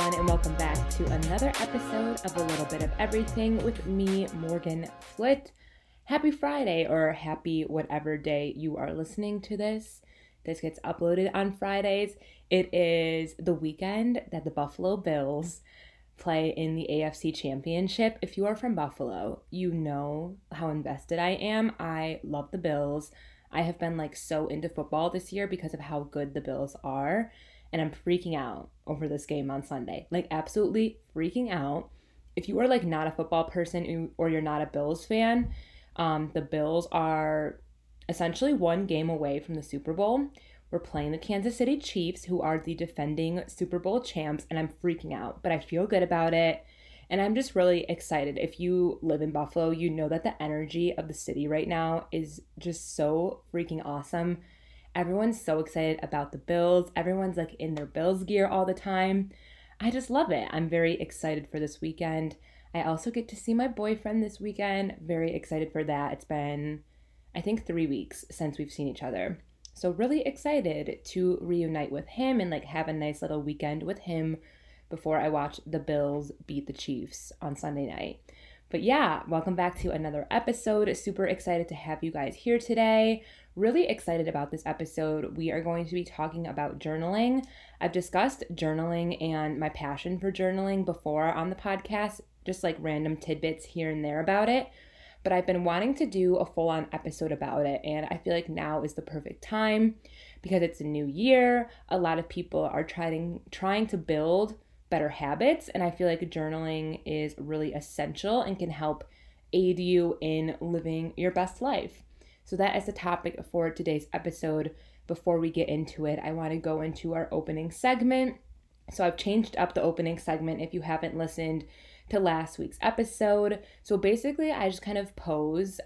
everyone, and welcome back to another episode of A Little Bit of Everything with me, Morgan Flitt. Happy Friday, or happy whatever day you are listening to this. This gets uploaded on Fridays. It is the weekend that the Buffalo Bills play in the AFC Championship. If you are from Buffalo, you know how invested I am. I love the Bills. I have been so into football this year because of how good the Bills are. And I'm freaking out over this game on Sunday. Absolutely freaking out. If you are not a football person or you're not a Bills fan, the Bills are essentially one game away from the Super Bowl. We're playing the Kansas City Chiefs, who are the defending Super Bowl champs, and I'm freaking out. But I feel good about it, and I'm just really excited. If you live in Buffalo, you know that the energy of the city right now is just so freaking awesome. Everyone's so excited about the Bills. Everyone's in their Bills gear all the time. I just love it. I'm very excited for this weekend. I also get to see my boyfriend this weekend. Very excited for that. It's been, I think, 3 weeks since we've seen each other. So really excited to reunite with him and have a nice little weekend with him before I watch the Bills beat the Chiefs on Sunday night. But yeah, welcome back to another episode. Super excited to have you guys here today. Really excited about this episode. We are going to be talking about journaling. I've discussed journaling and my passion for journaling before on the podcast, just random tidbits here and there about it. But I've been wanting to do a full-on episode about it, and I feel like now is the perfect time because it's a new year. A lot of people are trying to build better habits, and I feel like journaling is really essential and can help aid you in living your best life. So that is the topic for today's episode. Before we get into it, I want to go into our opening segment. So I've changed up the opening segment if you haven't listened to last week's episode. So basically, I just kind of pose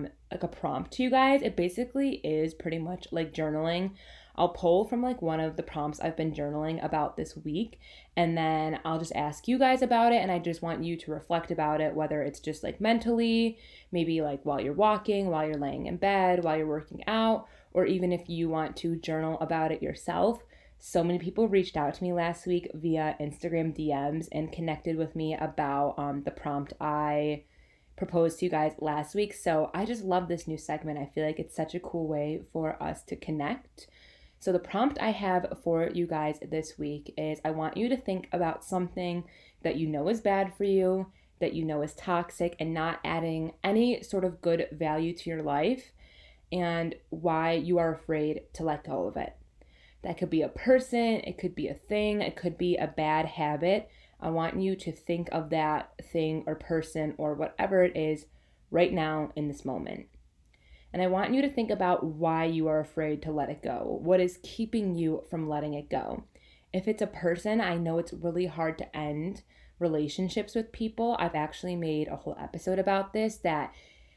a prompt to you guys. It basically is pretty much like journaling. I'll pull from one of the prompts I've been journaling about this week, and then I'll just ask you guys about it, and I just want you to reflect about it, whether it's just mentally, maybe while you're walking, while you're laying in bed, while you're working out, or even if you want to journal about it yourself. So many people reached out to me last week via Instagram DMs and connected with me about the prompt I proposed to you guys last week. So I just love this new segment. I feel like it's such a cool way for us to connect. So the prompt I have for you guys this week is I want you to think about something that you know is bad for you, that you know is toxic and not adding any sort of good value to your life, and why you are afraid to let go of it. That could be a person, it could be a thing, it could be a bad habit. I want you to think of that thing or person or whatever it is right now in this moment. And I want you to think about why you are afraid to let it go. What is keeping you from letting it go? If it's a person, I know it's really hard to end relationships with people. I've actually made a whole episode about this, that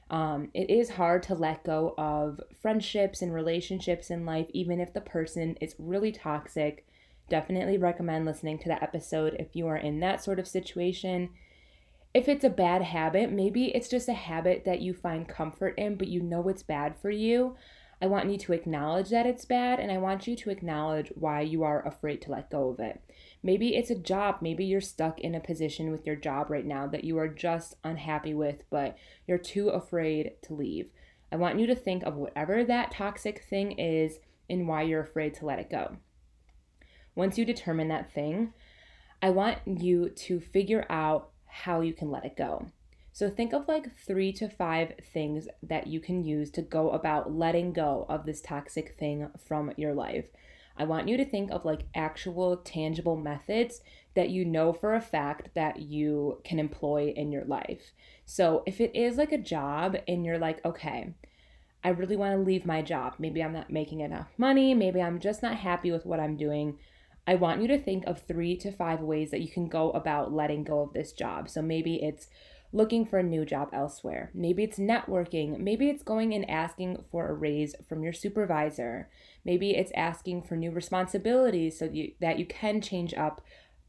it is hard to let go of friendships and relationships in life, even if the person is really toxic. Definitely recommend listening to that episode if you are in that sort of situation. If it's a bad habit, maybe it's just a habit that you find comfort in, but you know it's bad for you. I want you to acknowledge that it's bad, and I want you to acknowledge why you are afraid to let go of it. Maybe it's a job. Maybe you're stuck in a position with your job right now that you are just unhappy with, but you're too afraid to leave. I want you to think of whatever that toxic thing is and why you're afraid to let it go. Once you determine that thing, I want you to figure out how you can let it go. So think of 3 to 5 things that you can use to go about letting go of this toxic thing from your life. I want you to think of actual tangible methods that you know for a fact that you can employ in your life. So if it is a job and you're okay, I really want to leave my job. Maybe I'm not making enough money. Maybe I'm just not happy with what I'm doing. I want you to think of 3 to 5 ways that you can go about letting go of this job. So maybe it's looking for a new job elsewhere. Maybe it's networking. Maybe it's going and asking for a raise from your supervisor. Maybe it's asking for new responsibilities so that you can change up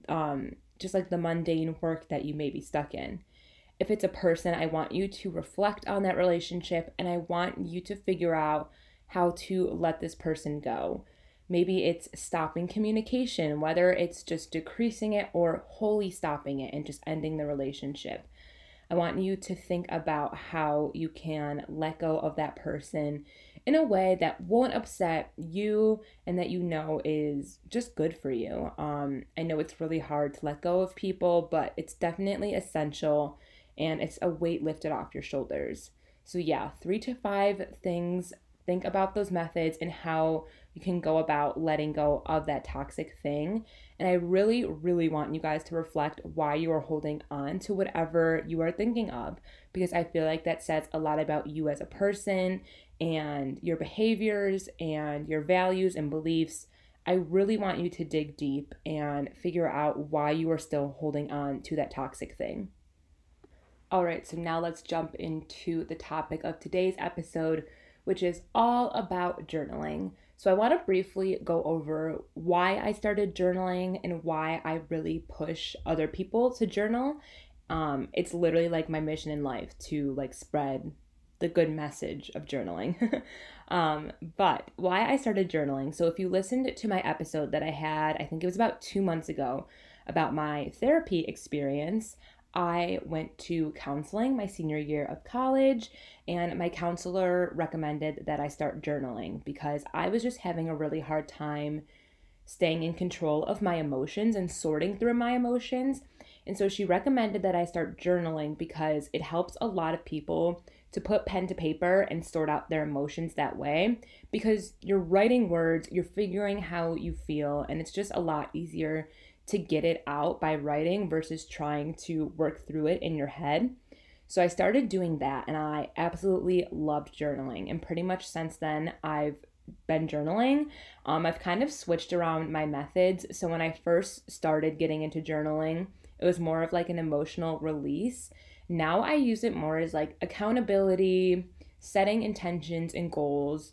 just the mundane work that you may be stuck in. If it's a person, I want you to reflect on that relationship, and I want you to figure out how to let this person go. Maybe it's stopping communication, whether it's just decreasing it or wholly stopping it and just ending the relationship. I want you to think about how you can let go of that person in a way that won't upset you and that you know is just good for you. I know it's really hard to let go of people, but it's definitely essential and it's a weight lifted off your shoulders. So, yeah, 3 to 5 things. Think about those methods and how you can go about letting go of that toxic thing. And I really, really want you guys to reflect why you are holding on to whatever you are thinking of, because I feel like that says a lot about you as a person and your behaviors and your values and beliefs. I really want you to dig deep and figure out why you are still holding on to that toxic thing. All right, so now let's jump into the topic of today's episode, which is all about journaling. So, I want to briefly go over why I started journaling and why I really push other people to journal. It's literally like my mission in life to like spread the good message of journaling. But why I started journaling. So, if you listened to my episode that I had, I think it was about 2 months ago, about my therapy experience, I went to counseling my senior year of college, and my counselor recommended that I start journaling because I was just having a really hard time staying in control of my emotions and sorting through my emotions. And so she recommended that I start journaling because it helps a lot of people to put pen to paper and sort out their emotions that way, because you're writing words, you're figuring how you feel, and it's just a lot easier to get it out by writing versus trying to work through it in your head. So I started doing that and I absolutely loved journaling. And pretty much since then, I've been journaling. I've kind of switched around my methods. So when I first started getting into journaling, it was more of like an emotional release. Now I use it more as like accountability, setting intentions and goals,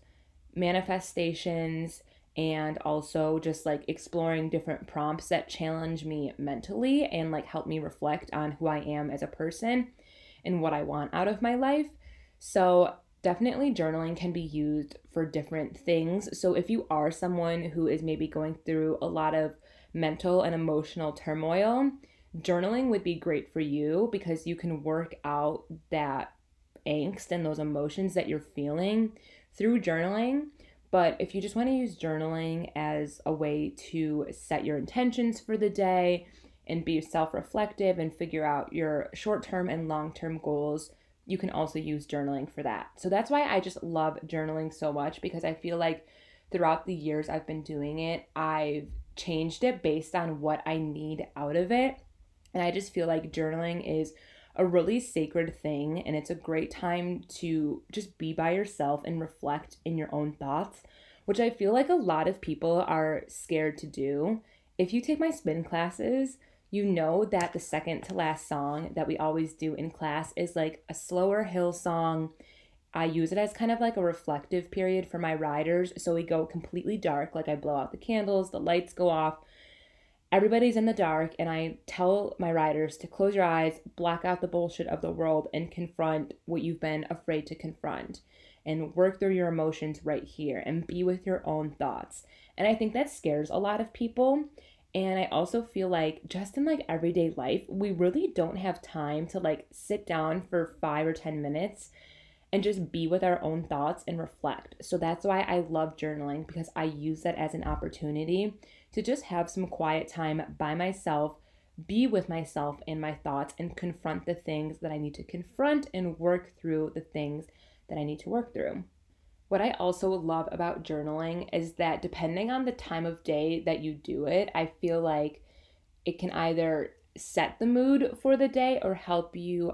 manifestations, and also just like exploring different prompts that challenge me mentally and like help me reflect on who I am as a person and what I want out of my life. So, definitely journaling can be used for different things. So, if you are someone who is maybe going through a lot of mental and emotional turmoil, journaling would be great for you because you can work out that angst and those emotions that you're feeling through journaling. But if you just want to use journaling as a way to set your intentions for the day and be self reflective and figure out your short term and long term goals, you can also use journaling for that. So that's why I just love journaling so much, because I feel like throughout the years I've been doing it, I've changed it based on what I need out of it. And I just feel like journaling is a really sacred thing, and it's a great time to just be by yourself and reflect in your own thoughts, which I feel like a lot of people are scared to do. If you take my spin classes, you know that the second to last song that we always do in class is like a slower hill song. I use it as kind of like a reflective period for my riders. So we go completely dark, like I blow out the candles, the lights go off, everybody's in the dark, and I tell my riders to close your eyes, block out the bullshit of the world, and confront what you've been afraid to confront, and work through your emotions right here and be with your own thoughts. And I think that scares a lot of people. And I also feel like just in like everyday life, we really don't have time to like sit down for 5 or 10 minutes and just be with our own thoughts and reflect. So that's why I love journaling, because I use that as an opportunity to just have some quiet time by myself, be with myself and my thoughts, and confront the things that I need to confront and work through the things that I need to work through. What I also love about journaling is that depending on the time of day that you do it, I feel like it can either set the mood for the day or help you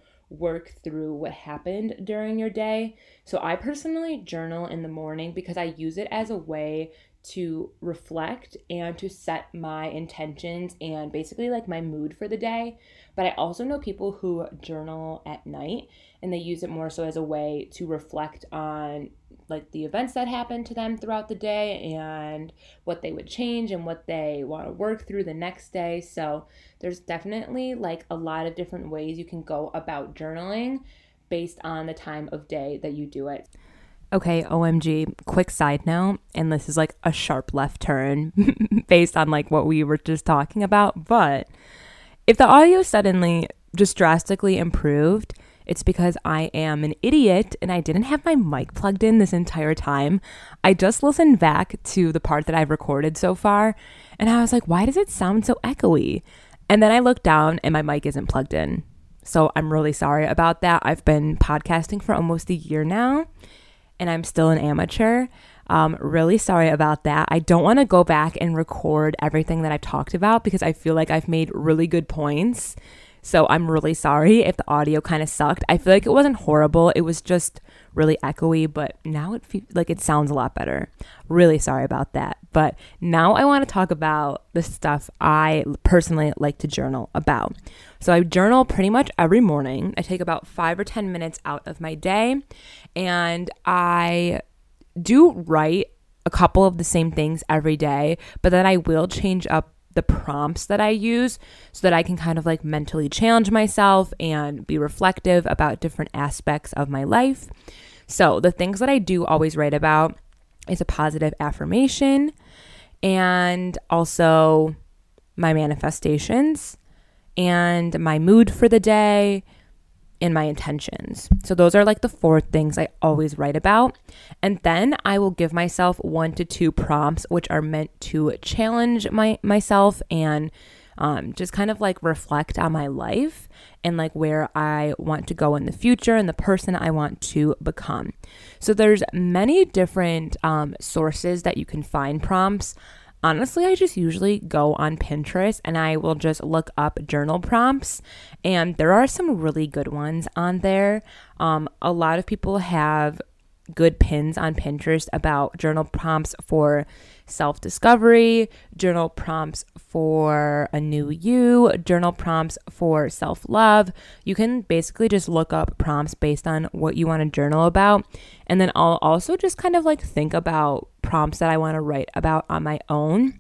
work through what happened during your day. So I personally journal in the morning because I use it as a way to reflect and to set my intentions and basically like my mood for the day. But I also know people who journal at night and they use it more so as a way to reflect on like the events that happened to them throughout the day and what they would change and what they want to work through the next day. So there's definitely like a lot of different ways you can go about journaling based on the time of day that you do it. Okay, OMG, quick side note, and this is like a sharp left turn based on like what we were just talking about, but if the audio suddenly just drastically improved, it's because I am an idiot and I didn't have my mic plugged in this entire time. I just listened back to the part that I've recorded so far, and I was like, why does it sound so echoey? And then I looked down and my mic isn't plugged in. So I'm really sorry about that. I've been podcasting for almost a year now, and I'm still an amateur. Really sorry about that. I don't want to go back and record everything that I've talked about because I feel like I've made really good points. So I'm really sorry if the audio kind of sucked. I feel like it wasn't horrible. It was just really echoey, but now it feels like it sounds a lot better. Really sorry about that. But now I want to talk about the stuff I personally like to journal about. So I journal pretty much every morning. I take about 5 or 10 minutes out of my day, and I do write a couple of the same things every day, but then I will change up the prompts that I use so that I can kind of like mentally challenge myself and be reflective about different aspects of my life. So the things that I do always write about is a positive affirmation and also my manifestations and my mood for the day and my intentions. So those are like the 4 things I always write about. And then I will give myself 1 to 2 prompts, which are meant to challenge myself and just kind of like reflect on my life and like where I want to go in the future and the person I want to become. So there's many different sources that you can find prompts. Honestly, I just usually go on Pinterest and I will just look up journal prompts, and there are some really good ones on there. A lot of people have good pins on Pinterest about journal prompts for self-discovery, journal prompts for a new you, journal prompts for self-love. You can basically just look up prompts based on what you want to journal about. And then I'll also just kind of like think about prompts that I want to write about on my own.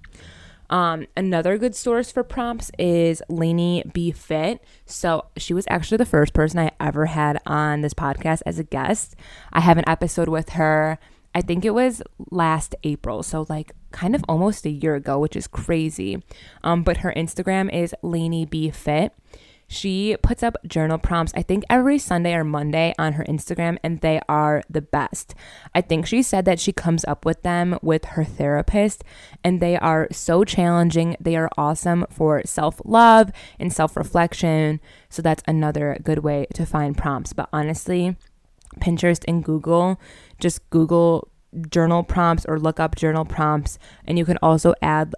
Another good source for prompts is Lainey B. Fit. So she was actually the first person I ever had on this podcast as a guest. I have an episode with her. I think it was last April. So like kind of almost a year ago, which is crazy. But her Instagram is Lainey B. Fit. She puts up journal prompts, I think every Sunday or Monday on her Instagram, and they are the best. I think she said that she comes up with them with her therapist, and they are so challenging. They are awesome for self-love and self-reflection. So that's another good way to find prompts. But honestly, Pinterest and Google, just Google journal prompts or look up journal prompts, and you can also add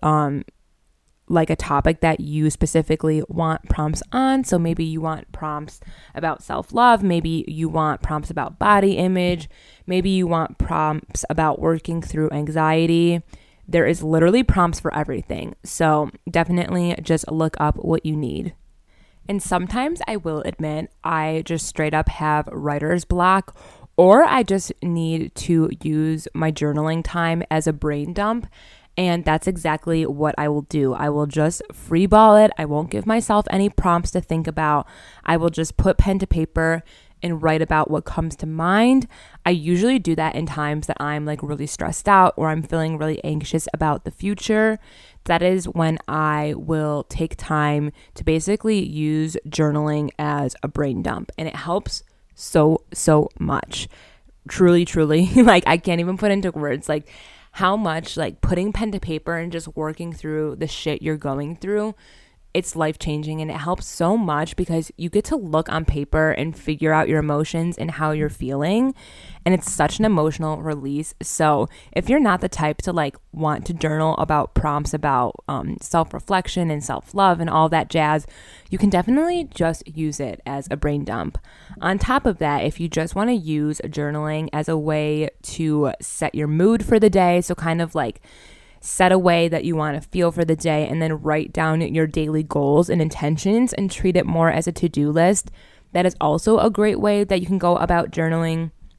like a topic that you specifically want prompts on. So maybe you want prompts about self-love, maybe you want prompts about body image, maybe you want prompts about working through anxiety. There is literally prompts for everything. So definitely just look up what you need. And sometimes I will admit I just straight up have writer's block, or I just need to use my journaling time as a brain dump. And that's exactly what I will do. I will just freeball it. I won't give myself any prompts to think about. I will just put pen to paper and write about what comes to mind. I usually do that in times that I'm like really stressed out or I'm feeling really anxious about the future. That is when I will take time to basically use journaling as a brain dump. And it helps so much. Truly, like I can't even put into words like how much like putting pen to paper and just working through the shit you're going through, it's life-changing, and it helps so much because you get to look on paper and figure out your emotions and how you're feeling, and it's such an emotional release. So if you're not the type to like want to journal about prompts about self-reflection and self-love and all that jazz, you can definitely just use it as a brain dump. On top of that, if you just want to use journaling as a way to set your mood for the day, so kind of like set a way that you want to feel for the day and then write down your daily goals and intentions and treat it more as a to-do list. That is also a great way that you can go about journaling.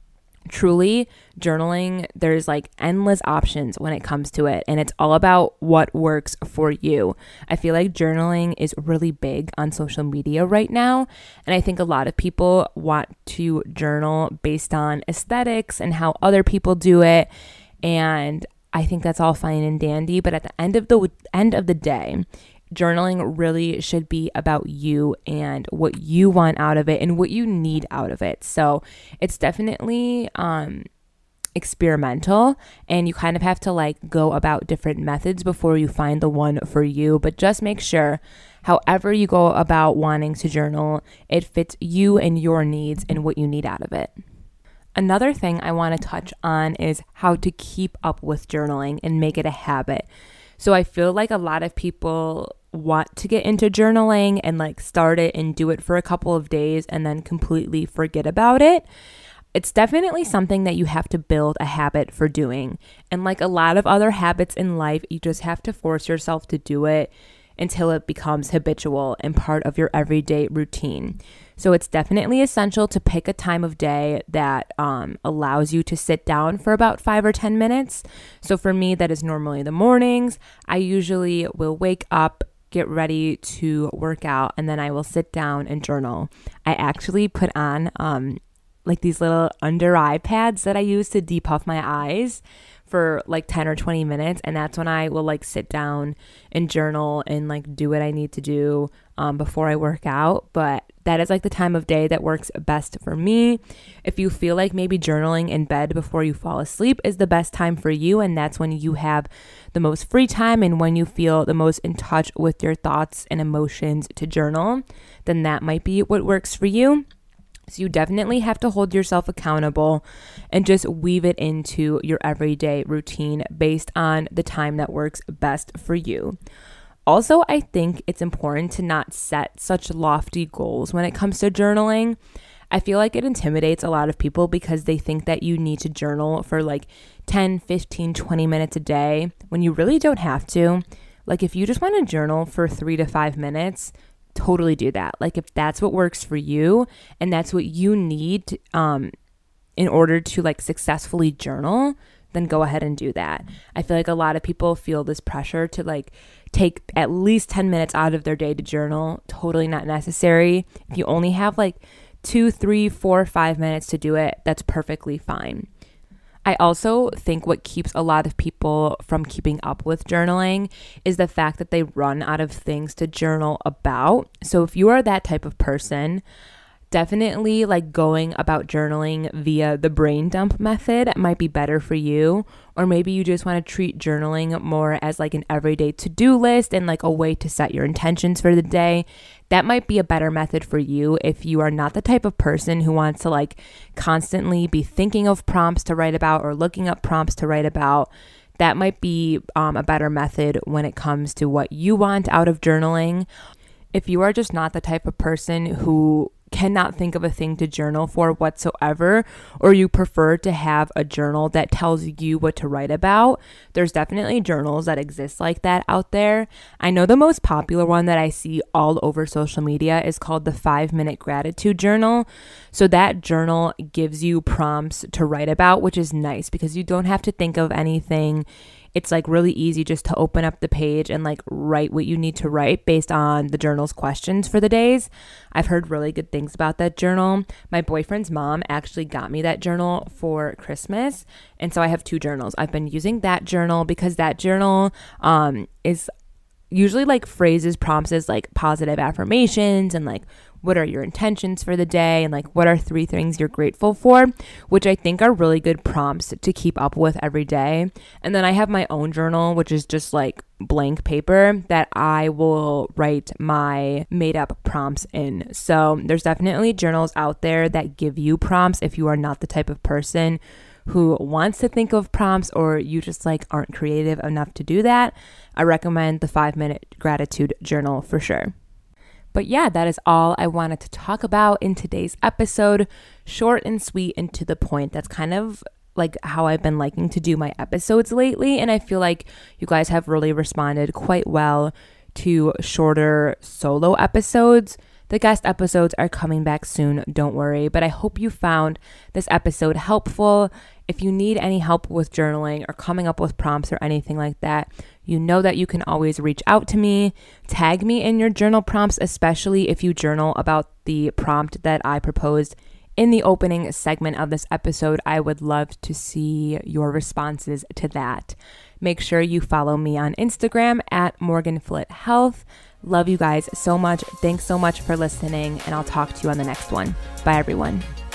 Truly, journaling, there's like endless options when it comes to it, and it's all about what works for you. I feel like journaling is really big on social media right now, and I think a lot of people want to journal based on aesthetics and how other people do it, and I think that's all fine and dandy, but at the end of the day, journaling really should be about you and what you want out of it and what you need out of it. So it's definitely experimental, and you kind of have to like go about different methods before you find the one for you. But just make sure, however you go about wanting to journal, it fits you and your needs and what you need out of it. Another thing I want to touch on is how to keep up with journaling and make it a habit. So I feel like a lot of people want to get into journaling and like start it and do it for a couple of days and then completely forget about it. It's definitely something that you have to build a habit for doing. And like a lot of other habits in life, you just have to force yourself to do it until it becomes habitual and part of your everyday routine. So it's definitely essential to pick a time of day that allows you to sit down for about 5 or 10 minutes. So for me, that is normally the mornings. I usually will wake up, get ready to work out, and then I will sit down and journal. I actually put on like these little under eye pads that I use to depuff my eyes for like 10 or 20 minutes, and that's when I will like sit down and journal and like do what I need to do before I work out. But that is like the time of day that works best for me. If you feel like maybe journaling in bed before you fall asleep is the best time for you, and that's when you have the most free time and when you feel the most in touch with your thoughts and emotions to journal, then that might be what works for you. So you definitely have to hold yourself accountable and just weave it into your everyday routine based on the time that works best for you. Also, I think it's important to not set such lofty goals when it comes to journaling. I feel like it intimidates a lot of people because they think that you need to journal for like 10, 15, 20 minutes a day when you really don't have to. Like if you just want to journal for 3 to 5 minutes, totally do that. Like if that's what works for you and that's what you need in order to like successfully journal, then go ahead and do that. I feel like a lot of people feel this pressure to like take at least 10 minutes out of their day to journal. Totally not necessary. If you only have like 2, 3, 4, 5 minutes to do it, that's perfectly fine. I also think what keeps a lot of people from keeping up with journaling is the fact that they run out of things to journal about. So if you are that type of person, definitely like going about journaling via the brain dump method might be better for you. Or maybe you just want to treat journaling more as like an everyday to-do list and like a way to set your intentions for the day. That might be a better method for you if you are not the type of person who wants to like constantly be thinking of prompts to write about or looking up prompts to write about. That might be a better method when it comes to what you want out of journaling. If you are just not the type of person who cannot think of a thing to journal for whatsoever, or you prefer to have a journal that tells you what to write about, there's definitely journals that exist like that out there. I know the most popular one that I see all over social media is called the 5-Minute Gratitude Journal. So that journal gives you prompts to write about, which is nice because you don't have to think of anything. It's like really easy just to open up the page and like write what you need to write based on the journal's questions for the days. I've heard really good things about that journal. My boyfriend's mom actually got me that journal for Christmas. And so I have 2 journals. I've been using that journal because that journal is usually like phrases, prompts as like positive affirmations and like what are your intentions for the day and like what are 3 things you're grateful for, which I think are really good prompts to keep up with every day. And then I have my own journal, which is just like blank paper that I will write my made up prompts in. So there's definitely journals out there that give you prompts if you are not the type of person who wants to think of prompts or you just like aren't creative enough to do that. I recommend the 5-Minute Gratitude Journal for sure. But yeah, that is all I wanted to talk about in today's episode. Short and sweet and to the point. That's kind of like how I've been liking to do my episodes lately. And I feel like you guys have really responded quite well to shorter solo episodes. The guest episodes are coming back soon, don't worry. But I hope you found this episode helpful. If you need any help with journaling or coming up with prompts or anything like that, you know that you can always reach out to me. Tag me in your journal prompts, especially if you journal about the prompt that I proposed in the opening segment of this episode. I would love to see your responses to that. Make sure you follow me on Instagram at MorganFlitHealth. Love you guys so much. Thanks so much for listening, and I'll talk to you on the next one. Bye, everyone.